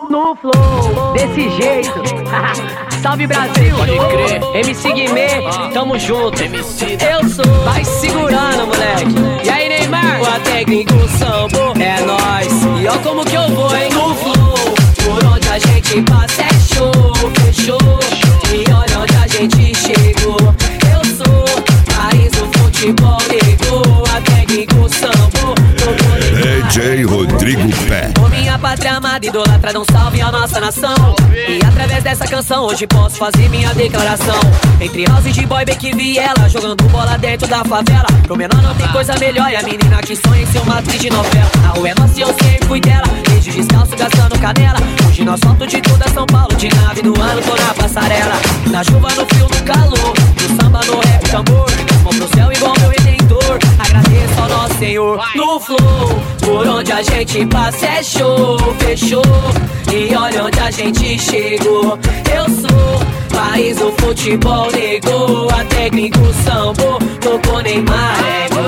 no flow, desse jeito. Salve Brasil, pode crer. MC Guimê, tamo junto. MC Eu sou, vai segurando, moleque. E aí, Neymar? O técnico sambo é nóis. E ó como que eu vou, hein? No flow, por onde a gente passa é show, fechou. E olha onde a gente chegou. Eu sou, país do futebol negou. A técnico sambo, DJ Rodrigo Pé. Ô minha pátria amada, idolatra, dá um salve à nossa nação. E através dessa canção hoje posso fazer minha declaração. Entre house de boy, Beck e Viela, jogando bola dentro da favela. Pro menor não tem coisa melhor, e a menina que sonha em ser uma atriz de novela. A rua é nossa e eu sempre fui dela, desde descalço gastando canela. Hoje nós asfalto de toda São Paulo, de nave no ano, tô na passarela. Na chuva, no frio, no calor, no samba, no rap, tambor. Vou pro céu igual meu redentor, agradeço ao nosso Senhor. No flow, por onde a gente passa é show, fechou. E olha onde a gente chegou. Eu sou, país do futebol negou. A técnico sambo, tocou Neymar,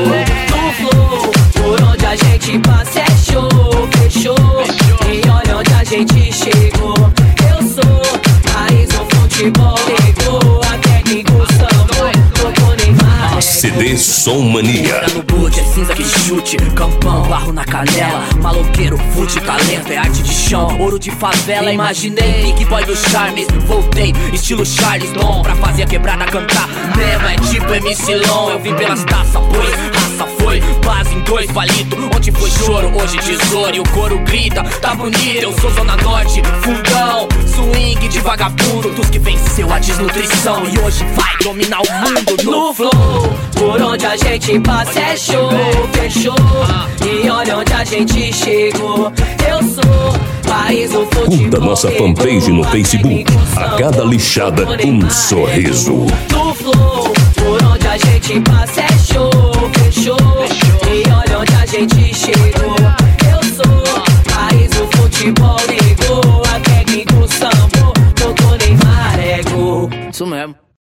no flow, por onde a gente passa é show, fechou. E olha onde a gente chegou. Eu sou, país do futebol negou. A técnico sambo, tocou Neymar. CD Som Mania. no boot, é cinza que chute, campão, barro na canela, maloqueiro, fute, talento, é arte de chão, ouro de favela, imaginei, Big Boy do Charmes, voltei, estilo Charles Dom, pra fazer a quebrada cantar, mesmo é tipo MC Long, eu vim pelas taças, pois, raça foi, base em dois palito, onde foi choro, hoje tesouro, e o coro grita, tá bonito, eu sou Zona Norte, fundão, swing de vagabundo, dos que venceu a desnutrição, e hoje vai dominar o mundo no flow, por onde a gente passa é show, fechou. E olha onde a gente chegou. Eu sou, país do futebol. Curta nossa fanpage no Facebook. A cada lixada, um sorriso. No flow, por onde a gente passa é show, fechou. E olha onde a gente chegou. Eu sou, país do futebol negou. A técnico sambo, tocou Neymar, Isso mesmo.